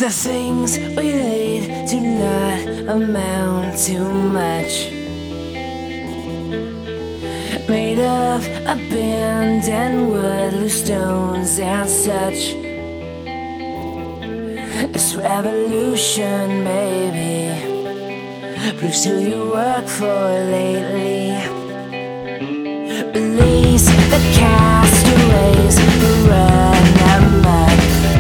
The things we need do not amount to much. Made of abandoned wood, loose stones and such. It's revolution, baby. Proves who you work for lately. Release the castaways who run amok.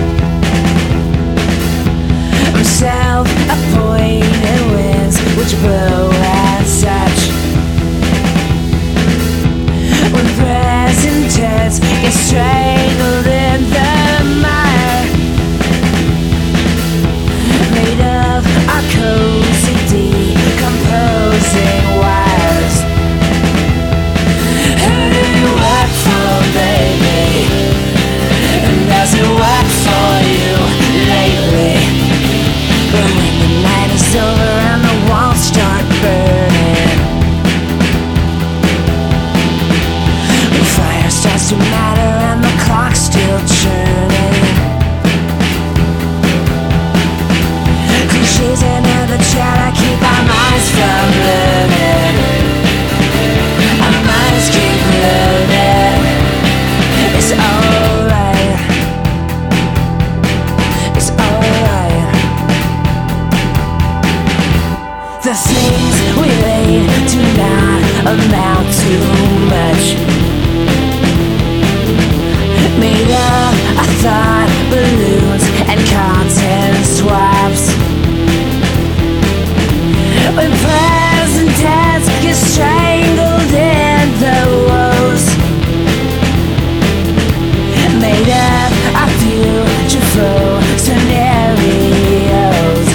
I'm self-appointed winds which blow and such. When present tense gets strangled in the mire, made of our cozy decomposing wires. Who do you work for, baby? And does it work for you lately? But when the night is over and the walls start burning, the fire starts to matter and the clock's still churning. Cliches into the chat, I keep our minds from learning. Our minds keep learning. It's alright. It's alright. The things we made do not amount to much. Made up of thought balloons and content swaps. When present tense gets strangled in the woes, made up of beautiful scenarios.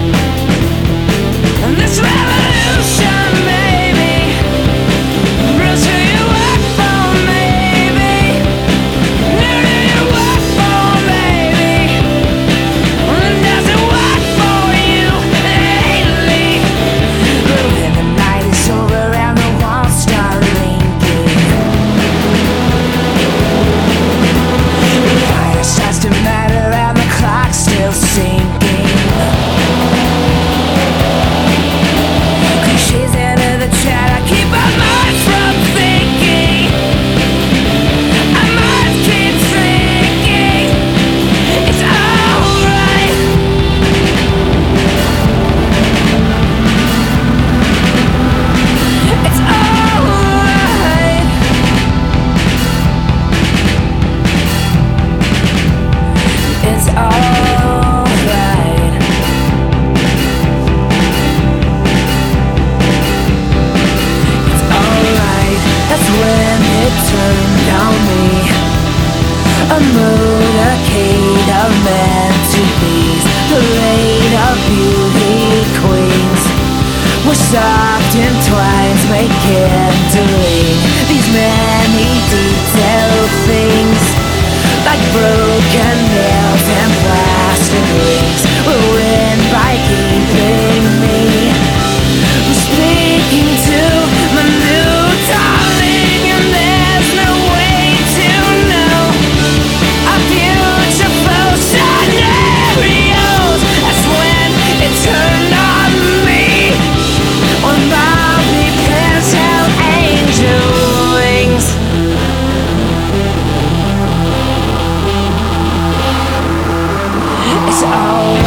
And this revolution, baby, proves who you work for, maybe. Who do you work for, baby? And does it work for you lately? But when the night is over and the walls start linking, the fire starts to matter and the clock's still sinking. Cliches into the chat, I keep our minds from thinking. Our minds keep thinking. It's alright. It's alright. It's alright. It's alright. That's when it turned on me. A motorcade of meant to be's, parade of beauty queens. We're soft and twines make kindling. These many detailed things, like broken nails and plastic rings, will win by keeping me speaking to my new darling. And there's no way to know our beautiful scenarios. That's when it turned on me. When Bobby pins held angel wings. It's all